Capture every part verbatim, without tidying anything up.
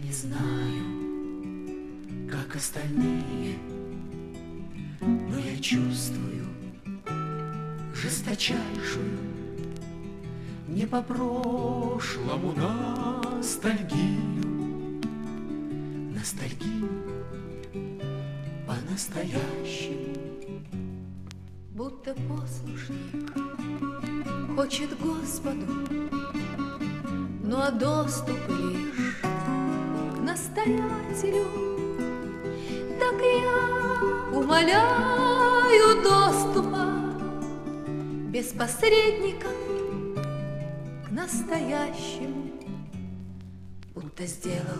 не знаю, как остальные, но я чувствую жесточайшую не по прошлому ностальгию, ностальгию по-настоящему. Будто послушник хочет Господу, ну а доступ лишь к настоятелю. Так я умоляю доступа без посредников к настоящему. Будто сделал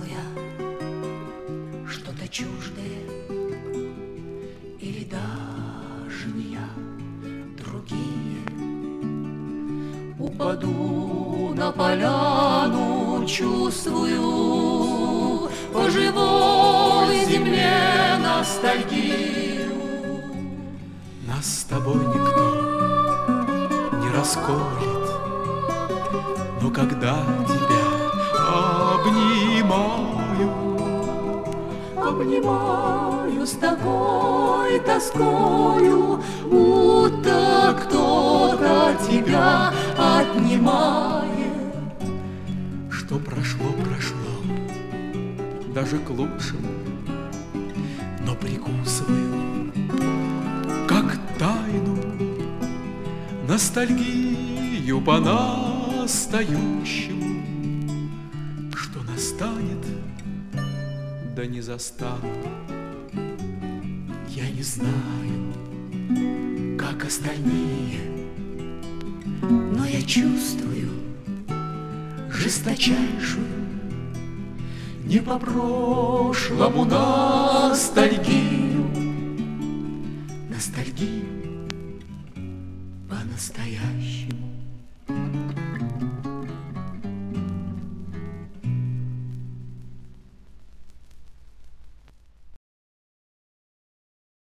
я что-то чуждое, или даже не я, другие. Упаду на поляну, чувствую по живой земле ностальгию. Нас с тобой никто не расколет, но когда тебя обнимаю, обнимаю с такой тоскою, будто кто-то тебя отнимает. Что прошло, прошло, даже к лучшему, но прикусываю, как тайну, ностальгию по-настоящему. Что настанет, да не застану. Я не знаю, как остальные, но я чувствую жесточайшую не по прошлому ностальгию, ностальгию по-настоящему.